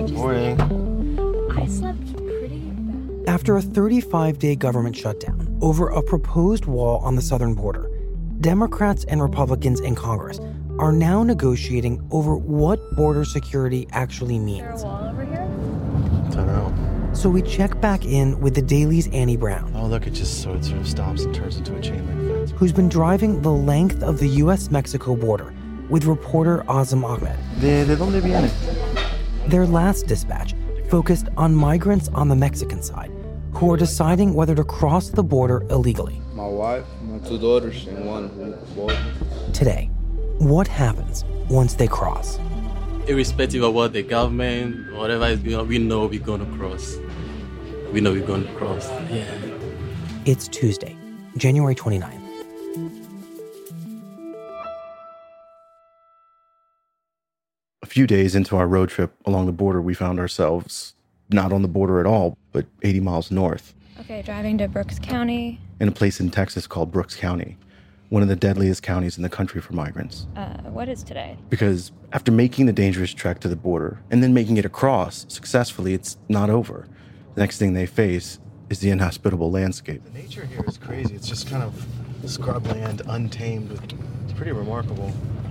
morning. Morning. I slept pretty bad. After a 35-day government shutdown over a proposed wall on the southern border, Democrats and Republicans in Congress are now negotiating over what border security actually means. Is there a wall over here? I don't know. So we check back in with the Daily's Annie Brown, Oh, look, it sort of stops and turns into a chain link fence. who's been driving the length of the U.S.-Mexico border with reporter Azam Ahmed. ¿De dónde viene? Their last dispatch focused on migrants on the Mexican side who are deciding whether to cross the border illegally. My wife, my 2 daughters, and 1 boy. Today, what happens once they cross? Irrespective of what the government, whatever is going on, we know we're going to cross. We know we're going to cross. Yeah. It's Tuesday, January 29th. A few days into our road trip along the border, we found ourselves not on the border at all, but 80 miles north, Okay, driving to Brooks County. in a place in Texas called Brooks County, one of the deadliest counties in the country for migrants. What is today? Because after making the dangerous trek to the border and then making it across successfully, it's not over. The next thing they face is the inhospitable landscape. The nature here is crazy. It's just kind of scrubland, untamed. It's pretty remarkable.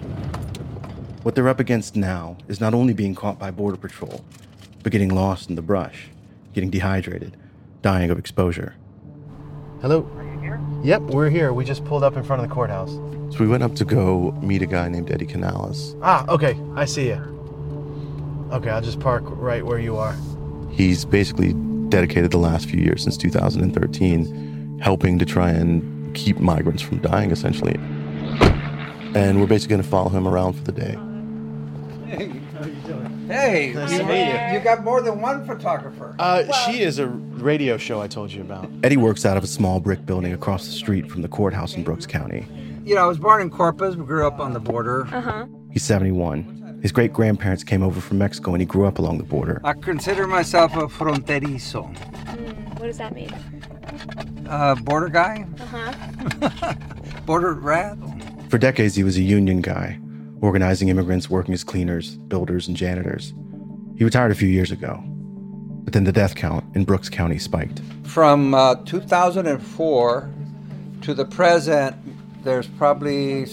What they're up against now is not only being caught by Border Patrol, but getting lost in the brush, getting dehydrated, dying of exposure. Hello? Are you here? Yep, we're here. We just pulled up in front of the courthouse. So we went up to go meet a guy named Eddie Canales. Ah, okay. I see you. Okay, I'll just park right where you are. He's basically dedicated the last few years, since 2013, helping to try and keep migrants from dying, essentially. And we're basically going to follow him around for the day. Hey, how you doing? Hey, Nice to meet you. You got more than one photographer. She is a radio show I told you about. Eddie works out of a small brick building across the street from the courthouse in Brooks County. You know, I was born in Corpus, grew up on the border. He's 71. His great-grandparents came over from Mexico, and he grew up along the border. I consider myself a fronterizo. What does that mean? Border guy? Border rat? For decades, he was a union guy, organizing immigrants working as cleaners, builders, and janitors. He retired a few years ago, but then the death count in Brooks County spiked. From 2004 to the present, there's probably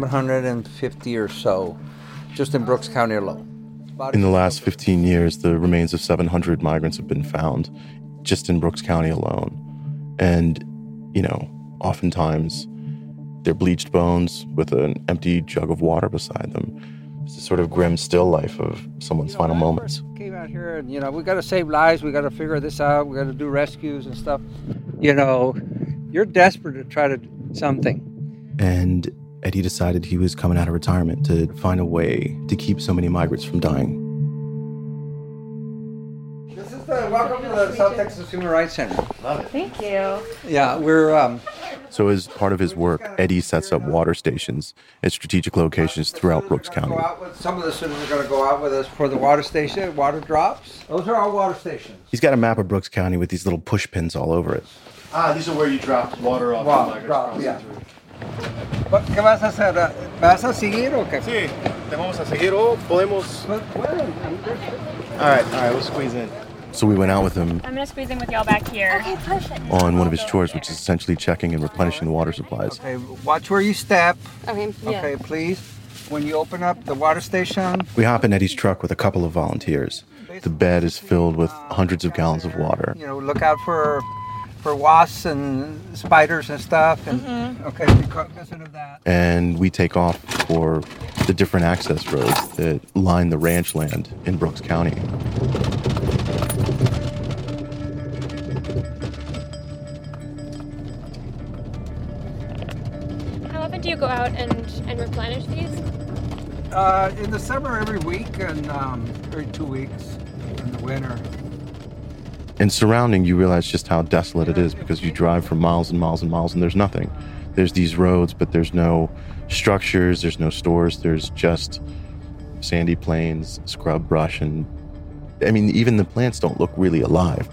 750 or so, just in Brooks County alone. In the last 15 years, the remains of 700 migrants have been found just in Brooks County alone. And, you know, oftentimes they're bleached bones with an empty jug of water beside them. It's a sort of grim still life of someone's final moments. Came out here and, we got to save lives. We got to figure this out. We got to do rescues and stuff. You're desperate to try to do something. And Eddie decided he was coming out of retirement to find a way to keep so many migrants from dying. This is welcome to the South Texas Human Rights Center. Love it. Thank you. Yeah, we're So as part of his work, Eddie sets up water stations at strategic locations throughout Brooks County. Some of the students are going to go out with us for the water station, water drops. Those are our water stations. He's got a map of Brooks County with these little push pins all over it. These are where you drop water off. Wow, drops, yeah. ¿Qué vas a hacer? ¿Vas a seguir o qué? Sí, te vamos a seguir o podemos... All right, we'll squeeze in. So we went out with him I'm going to squeeze in with y'all back here. Okay, perfect. on one of his chores, which is essentially checking and replenishing the water supplies. Okay, watch where you step. Okay, yeah. Okay, please. When you open up the water station. We hop in Eddie's truck with a couple of volunteers. The bed is filled with hundreds of gallons of water. Look out for wasps and spiders and stuff. And okay, be cognizant of that. And we take off for the different access roads that line the ranch land in Brooks County. How often do you go out and replenish these? In the summer, every week, and every 2 weeks in the winter. And surrounding, you realize just how desolate it is because you drive for miles and miles and miles and there's nothing. There's these roads, but there's no structures, there's no stores, there's just sandy plains, scrub brush, and even the plants don't look really alive.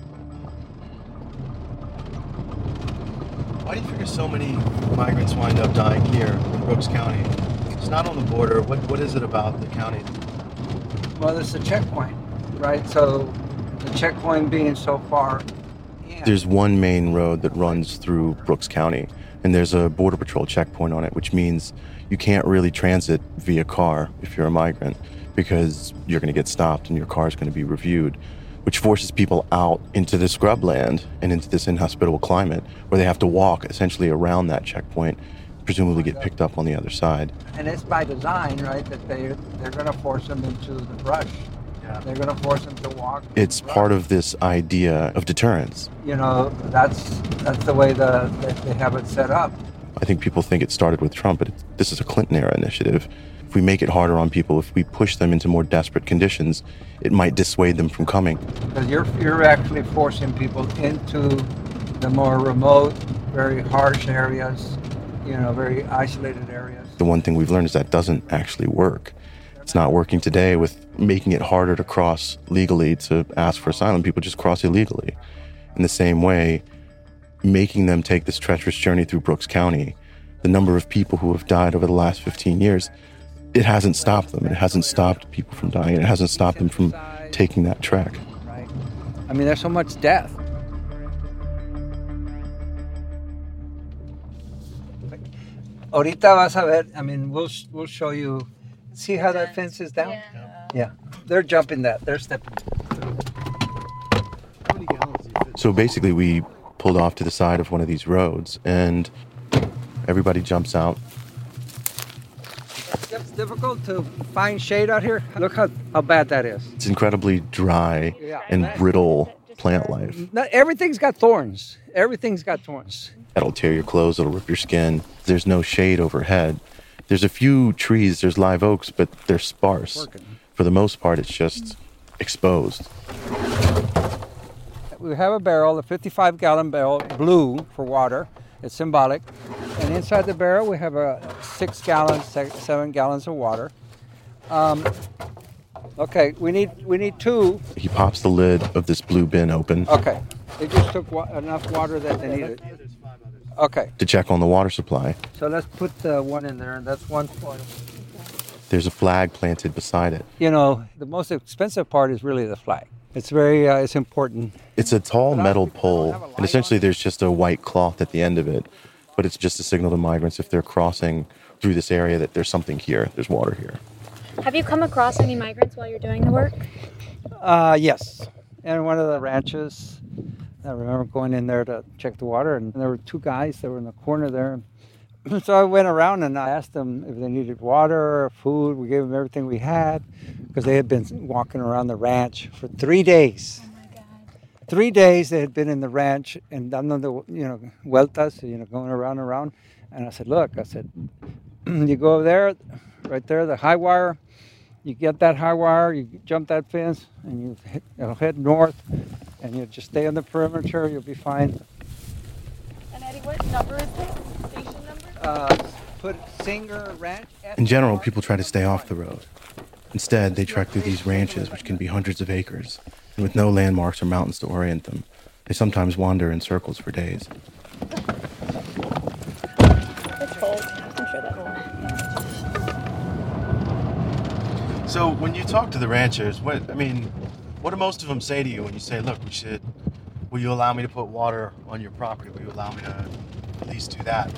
Why do you figure so many migrants wind up dying here in Brooks County? It's not on the border. What is it about the county? Well, it's a checkpoint. right? So the checkpoint being so far in. There's one main road that runs through Brooks County, and there's a Border Patrol checkpoint on it, which means you can't really transit via car if you're a migrant because you're going to get stopped and your car is going to be reviewed, which forces people out into the scrubland and into this inhospitable climate where they have to walk essentially around that checkpoint, presumably get picked up on the other side. And it's by design, right, that they're going to force them into the brush. Yeah. They're going to force them to walk. It's part of this idea of deterrence. You know, that's the way they have it set up. I think people think it started with Trump, but this is a Clinton-era initiative. If we make it harder on people, if we push them into more desperate conditions, it might dissuade them from coming. Because you're actually forcing people into the more remote, very harsh areas, you know, very isolated areas. The one thing we've learned is that doesn't actually work. It's not working today with making it harder to cross legally to ask for asylum. People just cross illegally. In the same way, making them take this treacherous journey through Brooks County, the number of people who have died over the last 15 years, it hasn't stopped them. It hasn't stopped people from dying. It hasn't stopped them from taking that trek. Right. I mean, there's so much death. Ahorita vas a ver, I mean, we'll show you. See how that fence is down? Yeah. They're jumping that. They're stepping. So basically, we pulled off to the side of one of these roads, and everybody jumps out. It's difficult to find shade out here. Look how bad that is. It's incredibly dry and brittle plant life. Everything's got thorns. Everything's got thorns. That'll tear your clothes, it'll rip your skin. There's no shade overhead. There's a few trees, there's live oaks, but they're sparse. For the most part, it's just exposed. We have a barrel, a 55-gallon barrel, blue for water. It's symbolic. And inside the barrel, we have a 6 gallons, 7 gallons of water. Okay, we need 2. He pops the lid of this blue bin open. Okay, they just took enough water that they needed. Okay. To check on the water supply. So let's put one in there, and that's one point. There's a flag planted beside it. You know, the most expensive part is really the flag. It's very, it's important. It's a tall metal pole, and essentially there's just a white cloth at the end of it. But it's just a signal to migrants if they're crossing through this area that there's something here, there's water here. Have you come across any migrants while you're doing the work? Yes. And one of the ranches, I remember going in there to check the water, and there were 2 guys that were in the corner there. So I went around and I asked them if they needed water or food. We gave them everything we had because they had been walking around the ranch for 3 days. Oh my God. 3 days they had been in the ranch and dando, vueltas, going around. And I said, look, you go over there, right there, the high wire. You get that high wire, you jump that fence, and it'll head north, and you just stay on the perimeter. You'll be fine. And Eddie, what number is this? Station number? Put Singer Ranch. In general, people try to stay off the road. Instead, they trek through these ranches, which can be hundreds of acres, and with no landmarks or mountains to orient them, they sometimes wander in circles for days. It's cold. I'm sure that will. So when you talk to the ranchers, what do most of them say to you when you say, look, will you allow me to put water on your property? Will you allow me to at least do that?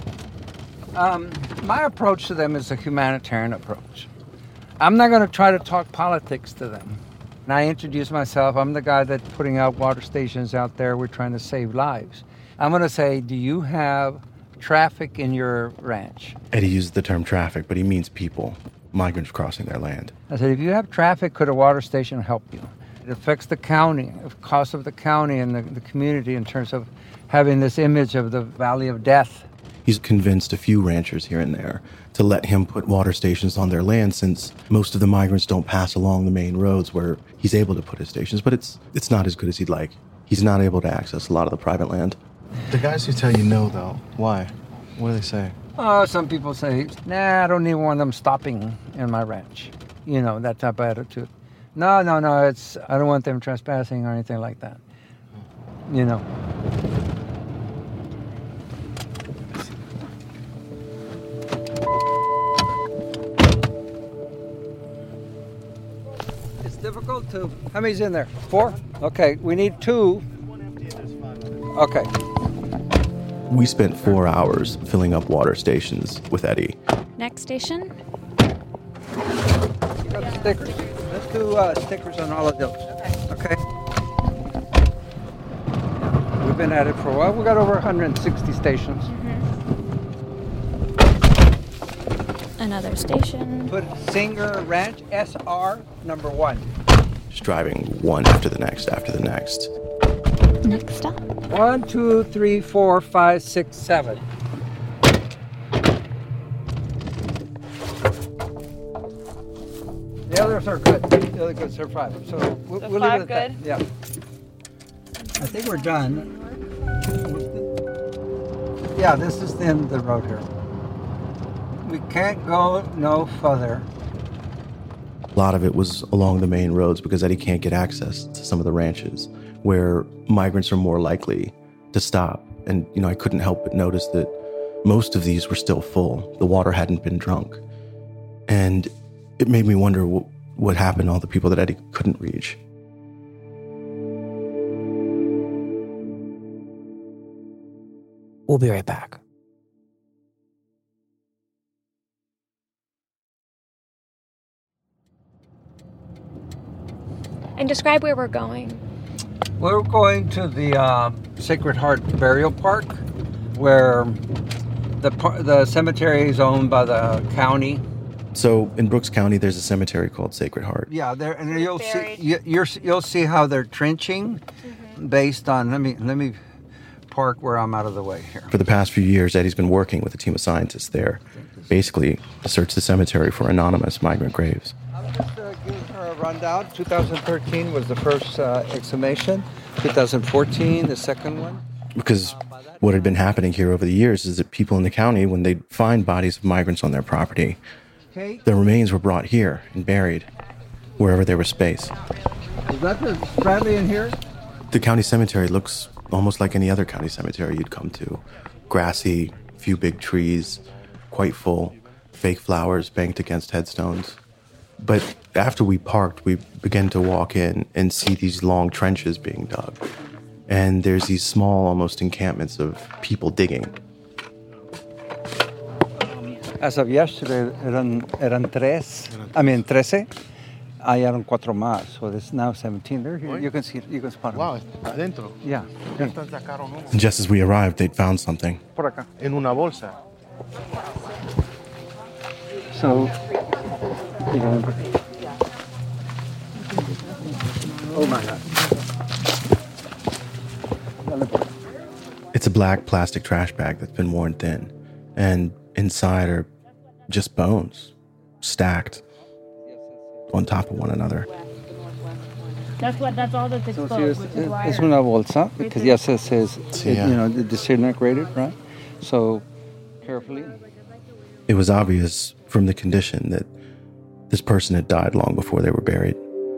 My approach to them is a humanitarian approach. I'm not going to try to talk politics to them. And I introduce myself. I'm the guy that's putting out water stations out there. We're trying to save lives. I'm going to say, do you have traffic in your ranch? Eddie uses the term traffic, but he means people, migrants crossing their land. I said, if you have traffic, could a water station help you? It affects the county, the cost of the county and the community in terms of having this image of the valley of death. He's convinced a few ranchers here and there to let him put water stations on their land since most of the migrants don't pass along the main roads where he's able to put his stations, but it's not as good as he'd like. He's not able to access a lot of the private land. The guys who tell you no, though, why? What do they say? Some people say, nah, I don't even want them stopping in my ranch. That type of attitude. No, I don't want them trespassing or anything like that. It's difficult go to. How many's in there? 4? Okay, we need 2. Okay. We spent 4 hours filling up water stations with Eddie. Next station. You got stickers. Let's do stickers on all of those. Okay. We've been at it for a while. We got over 160 stations. Another station. Put Singer Ranch SR number 1. Just driving one after the next after the next. Next stop. 1, 2, 3, 4, 5, 6, 7. The others are good. The other goods are 5. So we'll leave it 5 at that. good? Yeah. I think we're done. Yeah, this is the end of the road here. We can't go no further. A lot of it was along the main roads because Eddie can't get access to some of the ranches where migrants are more likely to stop. And, I couldn't help but notice that most of these were still full. The water hadn't been drunk. And it made me wonder what happened to all the people that Eddie couldn't reach. We'll be right back. And describe where we're going. We're going to the Sacred Heart Burial Park, where the cemetery is owned by the county. So in Brooks County, there's a cemetery called Sacred Heart. Yeah, there, and you'll Buried. see you'll see how they're trenching, based on. Let me park where I'm out of the way here. For the past few years, Eddie's been working with a team of scientists there, basically to search the cemetery for anonymous migrant graves. I'll just give her a rundown. 2013 was the first exhumation. 2014, the second one. Because what had been happening here over the years is that people in the county, when they'd find bodies of migrants on their property, Okay. the remains were brought here and buried wherever there was space. Is that the Bradley in here? The county cemetery looks almost like any other county cemetery you'd come to. Grassy, few big trees, quite full, fake flowers banked against headstones. But after we parked, we began to walk in and see these long trenches being dug. And there's these small, almost encampments of people digging. As of yesterday, eran 13. Hallaron 4 más, so there's now 17. They're here. You can see it. You can spot them. Wow, adentro. Yeah. And just as we arrived, they'd found something. Por acá. En una bolsa. So, oh my God. It's a black plastic trash bag that's been worn thin. And inside are just bones, stacked on top of one another. That's all that's So exposed, which is why. es una bolsa, because yes, it says, Yeah. disintegrated, right? So, carefully. It was obvious from the condition that this person had died long before they were buried.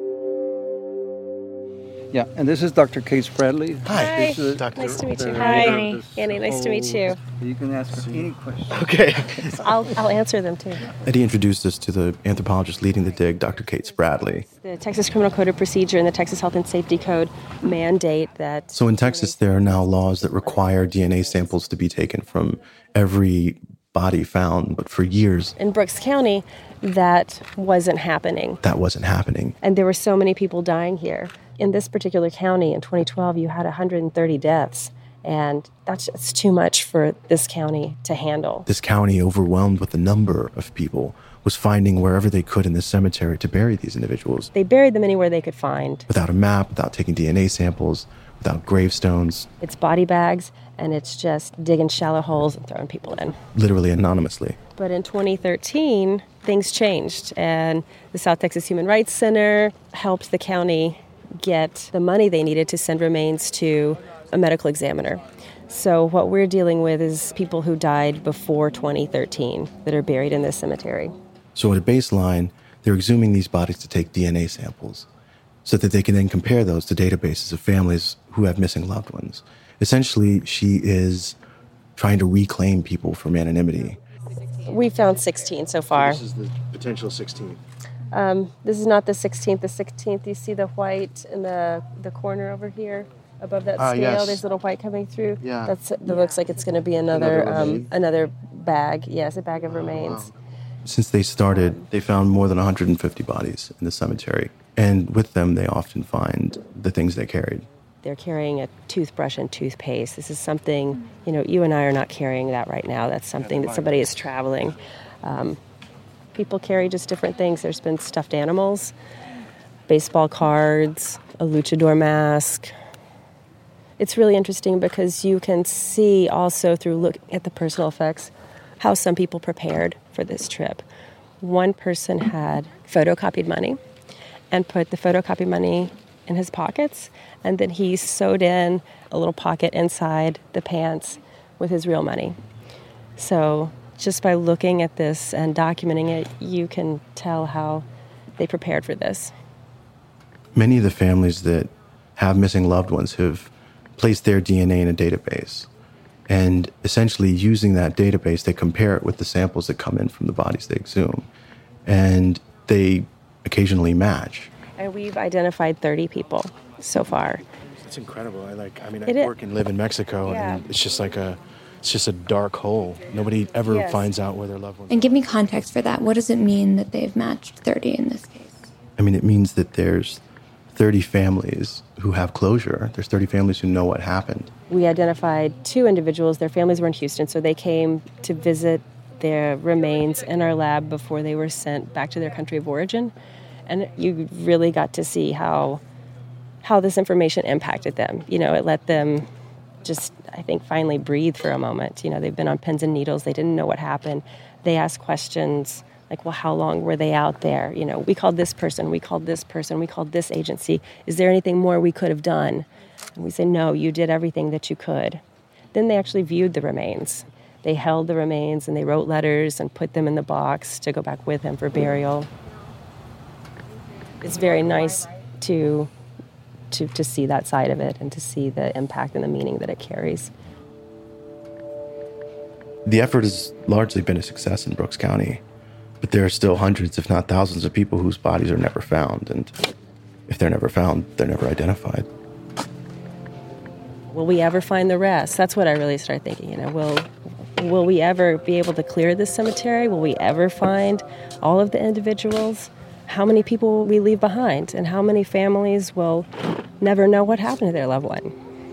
Yeah, and this is Dr. Case Bradley. Hi. This is Nice to meet you. the- Hi, the- Annie. Nice to meet you. You can ask her any question. Okay. I'll answer them too. Eddie introduced us to the anthropologist leading the dig, Dr. Kate Spradley. The Texas Criminal Code of Procedure and the Texas Health and Safety Code mandate that. So in Texas, there are now laws that require DNA samples to be taken from every body found. But for years, In Brooks County, that wasn't happening. that wasn't happening. And there were so many people dying here. In this particular county in 2012, you had 130 deaths. And that's too much for this county to handle. This county, overwhelmed with the number of people, was finding wherever they could in this cemetery to bury these individuals. They buried them anywhere they could find. Without a map, without taking DNA samples, without gravestones, It's body bags, and it's just digging shallow holes and throwing people in. literally anonymously. But in 2013, things changed, and the South Texas Human Rights Center helped the county get the money they needed to send remains to a medical examiner. So what we're dealing with is people who died before 2013 that are buried in this cemetery. So at a baseline, they're exhuming these bodies to take DNA samples so that they can then compare those to databases of families who have missing loved ones. Essentially, she is trying to reclaim people from anonymity. We found 16 so far. This is the potential 16. This is not the 16th. The 16th, you see the white in the corner over here above that scale. Yes. There's little white coming through. Yeah. That looks like it's going to be another remain? another bag. Yes, a bag of remains. Wow. Since they started, they found more than 150 bodies in the cemetery. And with them, they often find the things they carried. They're carrying a toothbrush and toothpaste. This is something, you and I are not carrying that right now. That's something that somebody is traveling. People carry just different things. There's been stuffed animals, baseball cards, a luchador mask. It's really interesting because you can see also through looking at the personal effects how some people prepared for this trip. One person had photocopied money and put the photocopied money in his pockets, and then he sewed in a little pocket inside the pants with his real money. So just by looking at this and documenting it, you can tell how they prepared for this. Many of the families that have missing loved ones have placed their DNA in a database. And essentially using that database, they compare it with the samples that come in from the bodies they exhume. And they occasionally match. And we've identified 30 people so far. It's incredible. I It is. work and live in Mexico, Yeah. and it's just a dark hole. Nobody ever finds out where their loved ones And give me context for that. What does it mean that they've matched 30 in this case? It means that there's 30 families who have closure. There's 30 families who know what happened. We identified 2 individuals. Their families were in Houston, so they came to visit their remains in our lab before they were sent back to their country of origin. And you really got to see how this information impacted them. It let them just, I think, finally breathe for a moment. They've been on pins and needles. They didn't know what happened. They asked questions like, well, how long were they out there? We called this person, we called this person, we called this agency. Is there anything more we could have done? And we said, no, you did everything that you could. Then they actually viewed the remains. They held the remains and they wrote letters and put them in the box to go back with him for burial. It's very nice to see that side of it and to see the impact and the meaning that it carries. The effort has largely been a success in Brooks County, but there are still hundreds, if not thousands, of people whose bodies are never found. And if they're never found, they're never identified. Will we ever find the rest? That's what I really started thinking. Will we ever be able to clear this cemetery? Will we ever find all of the individuals? How many people will we leave behind? And how many families will never know what happened to their loved one?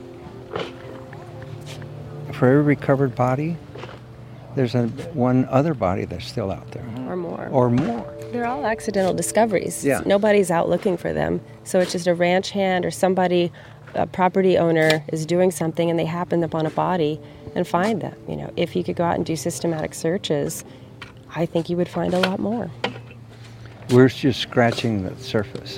For every recovered body, there's one other body that's still out there. Or more. Or more. They're all accidental discoveries. Yeah. Nobody's out looking for them. So it's just a ranch hand or somebody, a property owner, is doing something and they happen upon a body and find them. If you could go out and do systematic searches, I think you would find a lot more. We're just scratching the surface.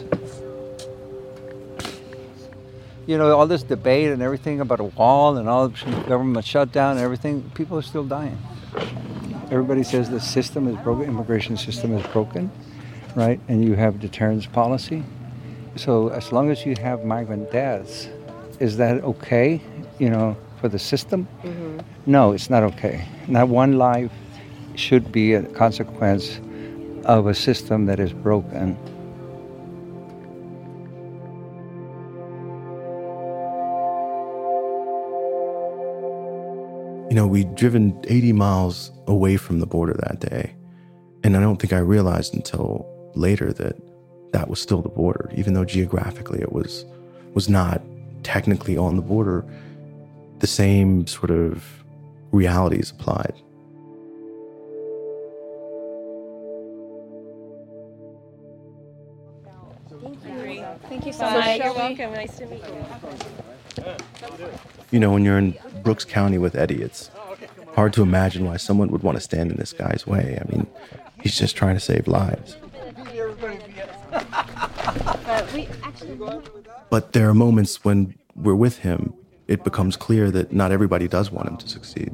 All this debate and everything about a wall and all the government shutdown and everything, people are still dying. Everybody says the system is broken, immigration system is broken, right? And you have deterrence policy. So as long as you have migrant deaths, is that okay, for the system? Mm-hmm. No, it's not okay. Not one life should be a consequence of a system that is broken. We'd driven 80 miles away from the border that day, and I don't think I realized until later that that was still the border, even though geographically it was not technically on the border. The same sort of realities applied. Thank you so much. You're welcome. Nice to meet you. When you're in Brooks County with Eddie, it's hard to imagine why someone would want to stand in this guy's way. He's just trying to save lives. But there are moments when we're with him, it becomes clear that not everybody does want him to succeed.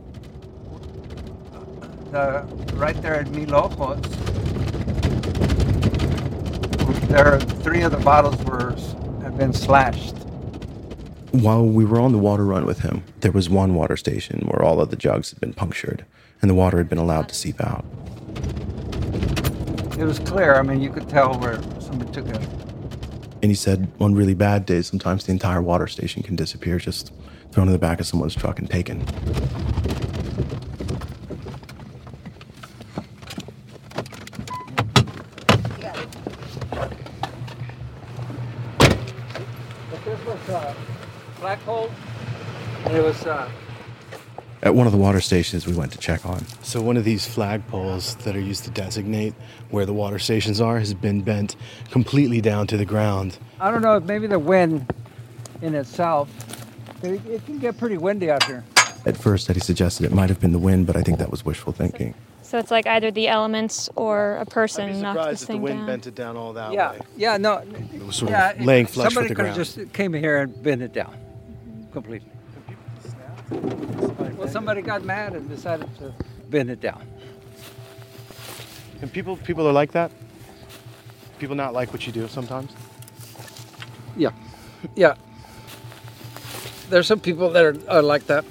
Right there at Mil Ojos, there are 3 of the bottles have been slashed. While we were on the water run with him, there was one water station where all of the jugs had been punctured and the water had been allowed to seep out. It was clear. I mean, you could tell where somebody took it. And he said on really bad days, sometimes the entire water station can disappear, just thrown in the back of someone's truck and taken. But this was a flagpole, and it was... At one of the water stations we went to check on. So one of these flagpoles that are used to designate where the water stations are has been bent completely down to the ground. I don't know, maybe the wind in itself. It can get pretty windy out here. At first, Eddie suggested it might have been the wind, but I think that was wishful thinking. So it's like either the elements or a person I'd be knocked surprised this if the thing wind down. bent it down all that Yeah, way. yeah, no. It was sort of laying flush with the Somebody could have ground. just came here and bent it down completely. Well, somebody got mad and decided to bend it down. And people are like that? People not like what you do sometimes? Yeah, yeah. There's some people that are like that.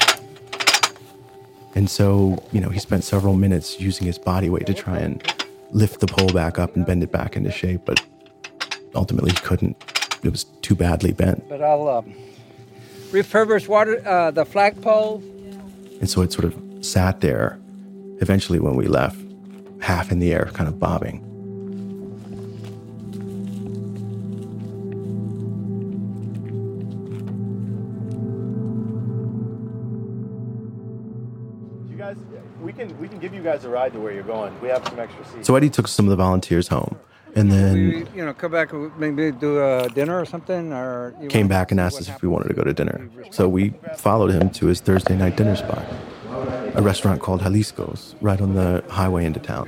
And so, he spent several minutes using his body weight to try and lift the pole back up and bend it back into shape, but ultimately he couldn't. It was too badly bent. But I'll refurbish the flagpole. And so it sort of sat there, eventually when we left, half in the air, kind of bobbing. You guys, we can give you guys a ride to where you're going. We have some extra seats. So Eddie took some of the volunteers home, and then We, come back and maybe do a dinner or something, or came back and asked us if we wanted to go to dinner. So we followed him to his Thursday night dinner spot, a restaurant called Jalisco's, right on the highway into town.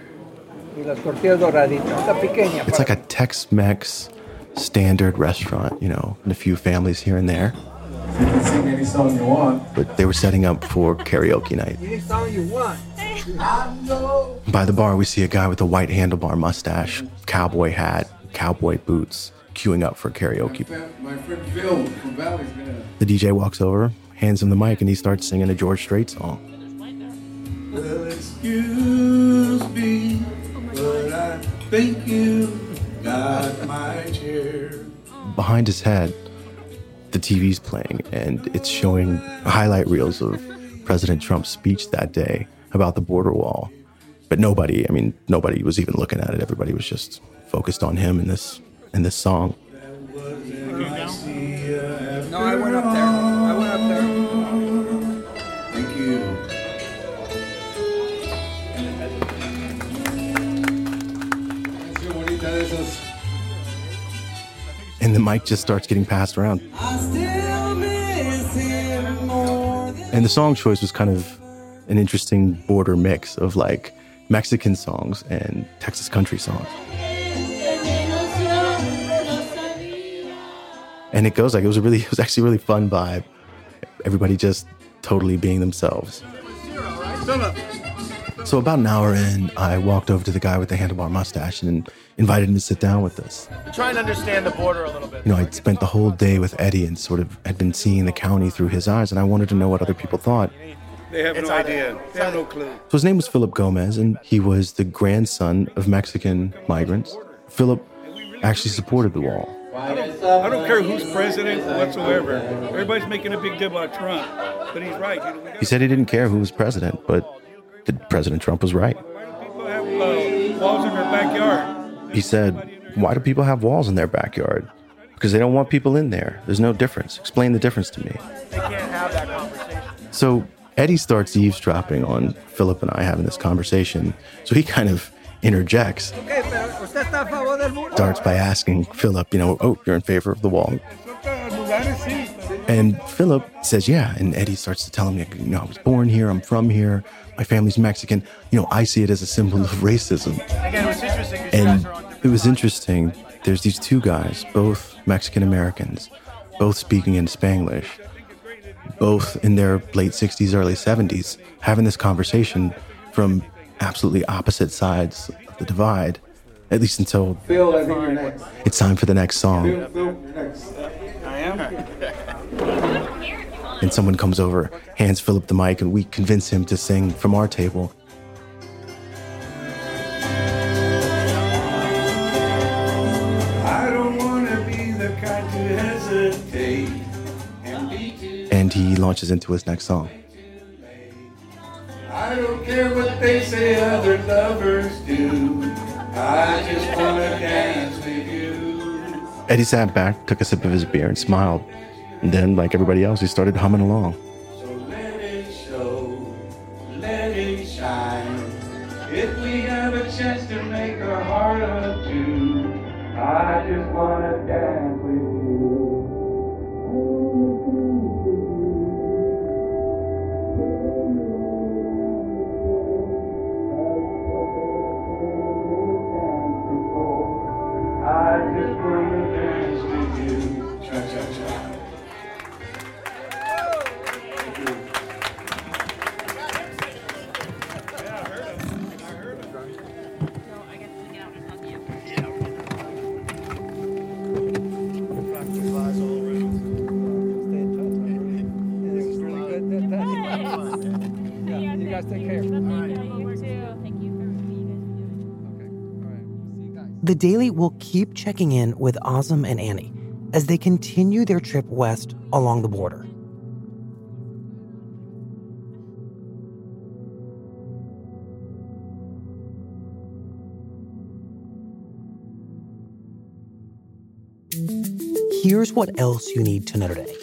It's like a Tex-Mex standard restaurant, and a few families here and there. You can sing any song you want. But they were setting up for karaoke night. Any song you want. By the bar, we see a guy with a white handlebar mustache, cowboy hat, cowboy boots, queuing up for karaoke. My friend Phil from Valley's gonna... The DJ walks over, hands him the mic, and he starts singing a George Strait song. Well, excuse me, but I think you got my chair. Behind his head, the TV's playing, and it's showing highlight reels of President Trump's speech that day about the border wall. But nobody was even looking at it. Everybody was just focused on him in this song. No, I went up there. Thank you. And the mic just starts getting passed around. And the song choice was kind of an interesting border mix of like Mexican songs and Texas country songs. And it goes like, it was actually a really fun vibe. Everybody just totally being themselves. So about an hour in, I walked over to the guy with the handlebar mustache and invited him to sit down with us. Try and understand the border a little bit. I'd spent the whole day with Eddie and sort of had been seeing the county through his eyes, and I wanted to know what other people thought. They have no idea. They have no clue. So his name was Philip Gomez, and he was the grandson of Mexican migrants. Philip actually supported the wall. I don't care who's president whatsoever. Everybody's making a big deal about Trump, but he's right. He said he didn't care who was president, but President Trump was right. People have walls in their backyard. He said, why do people have walls in their backyard? Because they don't want people in there. There's no difference. Explain the difference to me. They can't have that conversation. So Eddie starts eavesdropping on Philip and I having this conversation. So he kind of interjects. Starts by asking Philip, oh, you're in favor of the wall. And Philip says, yeah. And Eddie starts to tell him, I was born here. I'm from here. My family's Mexican. I see it as a symbol of racism. Again, it was interesting. And it was interesting. There's these two guys, both Mexican Americans, both speaking in Spanglish, both in their late 60s, early 70s, having this conversation from absolutely opposite sides of the divide, at least until Phil, I think you're next. it's time for the next song. Phil, you're next. I am. And someone comes over, hands Philip the mic, and we convince him to sing from our table. he launches into his next song. I don't care what they say other lovers do. I just wanna dance with you. Eddie sat back, took a sip of his beer, and smiled. And then, like everybody else, he started humming along. So let it show, let it shine. If we have a chance to make our heart up too, I just wanna dance with you. I just wanna dance with you. Cha-cha-cha. You guys take care. The Daily will keep checking in with Azam and Annie as they continue their trip west along the border. Here's what else you need to know today.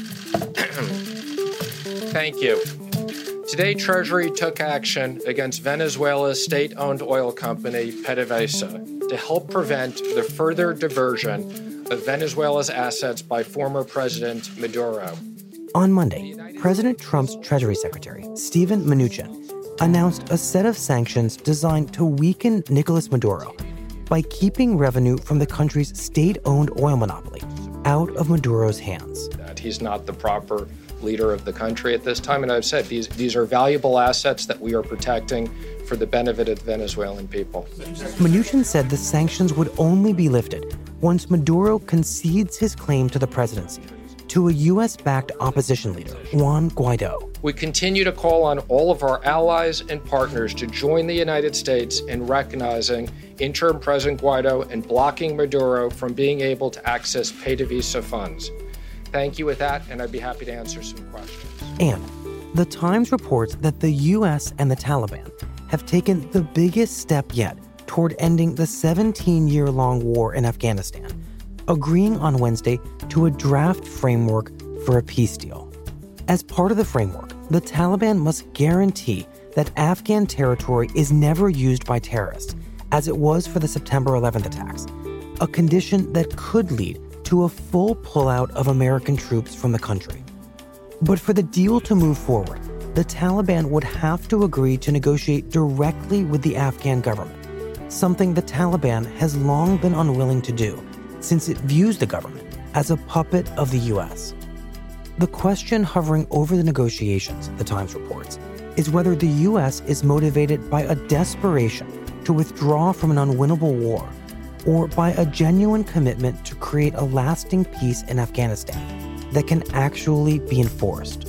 Thank you. Today, Treasury took action against Venezuela's state-owned oil company, PDVSA, to help prevent the further diversion of Venezuela's assets by former President Maduro. On Monday, President Trump's Treasury Secretary, Steven Mnuchin, announced a set of sanctions designed to weaken Nicolas Maduro by keeping revenue from the country's state-owned oil monopoly out of Maduro's hands. That he's not the proper leader of the country at this time, and I've said these are valuable assets that we are protecting for the benefit of the Venezuelan people. Mnuchin said the sanctions would only be lifted once Maduro concedes his claim to the presidency to a U.S.-backed opposition leader, Juan Guaido. We continue to call on all of our allies and partners to join the United States in recognizing interim President Guaido and blocking Maduro from being able to access PDVSA funds. Thank you with that, and I'd be happy to answer some questions. And The Times reports that the U.S. and the Taliban have taken the biggest step yet toward ending the 17-year-long war in Afghanistan, agreeing on Wednesday to a draft framework for a peace deal. As part of the framework, the Taliban must guarantee that Afghan territory is never used by terrorists, as it was for the September 11th attacks, a condition that could lead to a full pullout of American troops from the country. But for the deal to move forward, the Taliban would have to agree to negotiate directly with the Afghan government, something the Taliban has long been unwilling to do, since it views the government as a puppet of the U.S. The question hovering over the negotiations, the Times reports, is whether the U.S. is motivated by a desperation to withdraw from an unwinnable war, or by a genuine commitment to create a lasting peace in Afghanistan that can actually be enforced.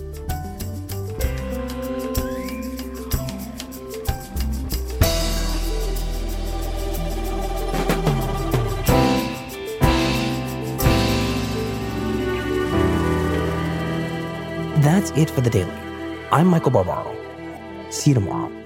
That's it for The Daily. I'm Michael Barbaro. See you tomorrow.